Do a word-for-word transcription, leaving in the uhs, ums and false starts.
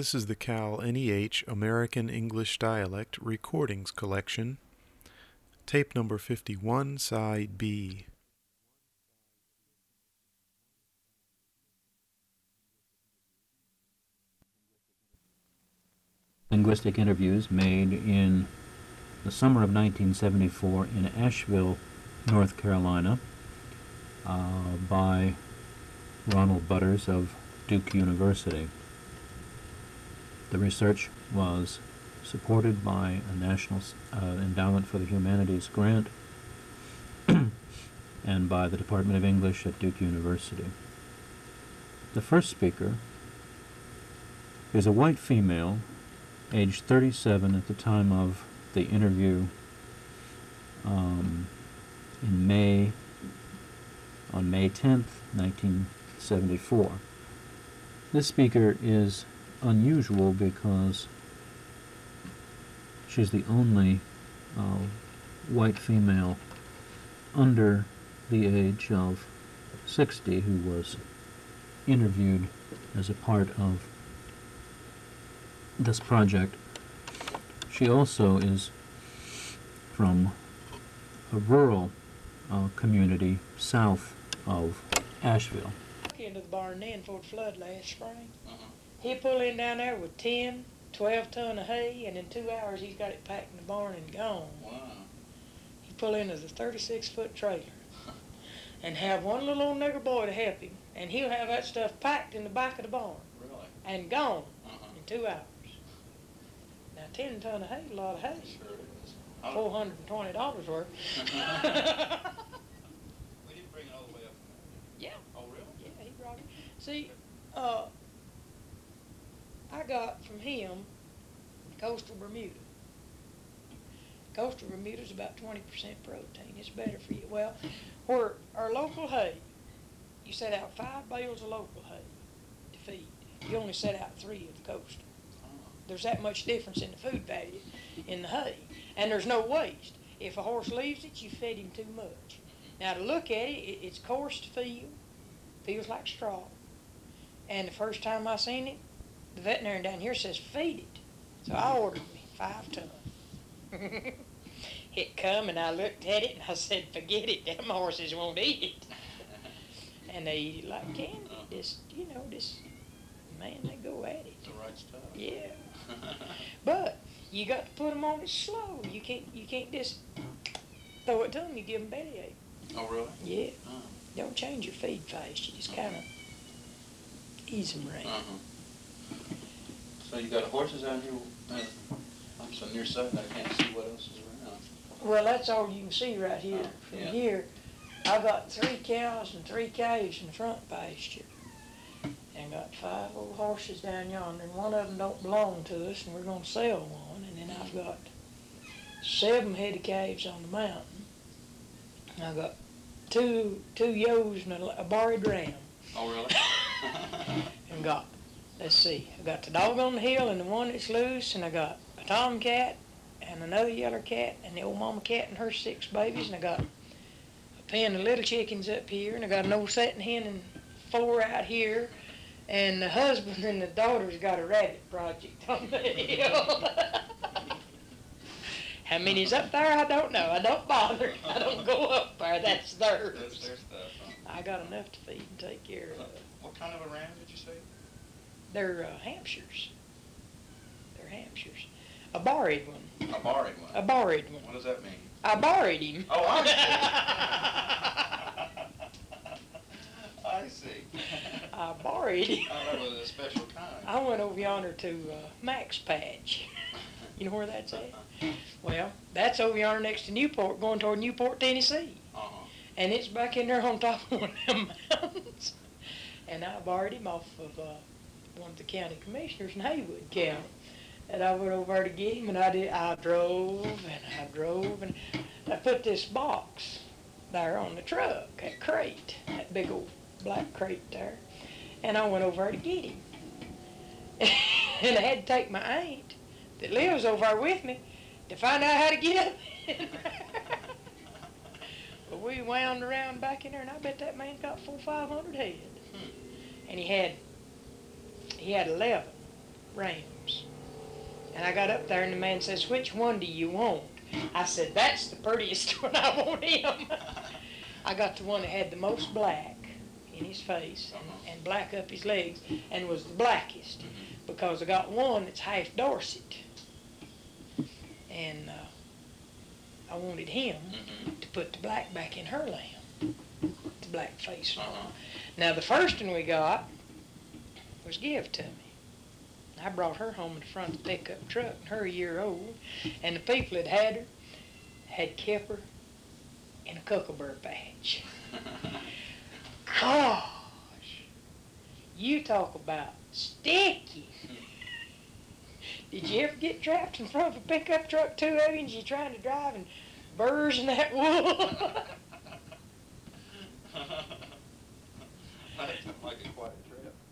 This is the Cal N E H American English Dialect Recordings Collection, tape number fifty-one, side B. Linguistic interviews made in the summer of nineteen seventy-four in Asheville, North Carolina, uh, by Ronald Butters of Duke University. The research was supported by a National uh, Endowment for the Humanities grant and by the Department of English at Duke University. The first speaker is a white female, aged thirty-seven at the time of the interview um, in May, on May tenth, nineteen seventy-four. This speaker is unusual because she's the only uh, white female under the age of sixty who was interviewed as a part of this project. She also is from a rural uh, community south of Asheville. Into the barn then for the flood last spring. Uh-huh. He pulled in down there with ten, twelve ton of hay, and in two hours he's got it packed in the barn and gone. Wow. He pulled in with a thirty-six foot trailer and have one little old nigger boy to help him, and he'll have that stuff packed in the back of the barn Really? and gone Uh-huh. in two hours. Now ten ton of hay, a lot of hay, Sure it is. How- four hundred and twenty dollars worth. We didn't bring it all the way up. Yeah. Oh, really? Yeah, he brought it. See, uh, I got from him coastal Bermuda. Coastal Bermuda's about twenty percent protein. It's better for you. Well, where our local hay, you set out five bales of local hay to feed. You only set out three of the coastal. There's that much difference in the food value in the hay. And there's no waste. If a horse leaves it, you fed him too much. Now, to look at it, it it's coarse to feel. Feels like straw. And the first time I seen it, the veterinarian down here says, feed it. So I ordered me five ton. It come and I looked at it and I said, forget it, them horses won't eat it. And they eat it like candy. This, you know, this, man, they go at it. It's the right stuff. Yeah. But you got to put them on it slow. You can't, you can't just throw it to them, you give them bellyache. Oh, really? Yeah. Uh-huh. Don't change your feed fast. You just kind of ease them around. Uh-huh. So you got horses out here? uh, I'm so nearsighted I can't see what else is around. Well, that's all you can see right here. From Yeah. here, I got three cows and three calves in the front pasture. And got five old horses down yonder, and one of them don't belong to us, and we're going to sell one. And then I've got seven head of calves on the mountain. And I've got two two ewes and a, a barred ram. Oh, really? And got, let's see, I got the dog on the hill and the one that's loose, and I got a tomcat and another yeller cat and the old mama cat and her six babies, and I got a pen of little chickens up here, and I got an old setting hen and four out here, and the husband and the daughter's got a rabbit project on the hill. How many's up there, I don't know. I don't bother. I don't go up there. That's theirs. That's their stuff, huh? I got enough to feed and take care of. What kind of a ram did you say? They're uh, Hampshires. They're Hampshires. A borrowed one. A borrowed one. A borrowed one. What does that mean? I borrowed him. Oh, I see. I see. I borrowed him. I thought it was a special kind. I went over yonder to uh, Max Patch. You know where that's at? Well, that's over yonder next to Newport, going toward Newport, Tennessee. Uh-huh. And it's back in there on top of one of them mountains. And I borrowed him off of uh, one of the county commissioners in Haywood County. And I went over there to get him, and I did. I drove and I drove, and I put this box there on the truck, that crate, that big old black crate there. And I went over there to get him. And I had to take my aunt that lives over there with me to find out how to get up in there. But we wound around back in there, and I bet that man's got four, five hundred head. Hmm. And he had, he had eleven. rams. And I got up there and the man says, which one do you want? I said, that's the prettiest one, I want him. I got the one that had the most black in his face and, and black up his legs and was the blackest, because I got one that's half Dorset. And uh, I wanted him to put the black back in her lamb, the black face one. Uh-huh. Now the first one we got was give to me. I brought her home in the front of the pickup truck, and her a year old, and the people that had her had kept her in a kookaburra patch. Gosh, you talk about sticky. Did you ever get trapped in front of a pickup truck, two of you, and you trying to drive and burrs in that wool? That sounds like a quiet trip.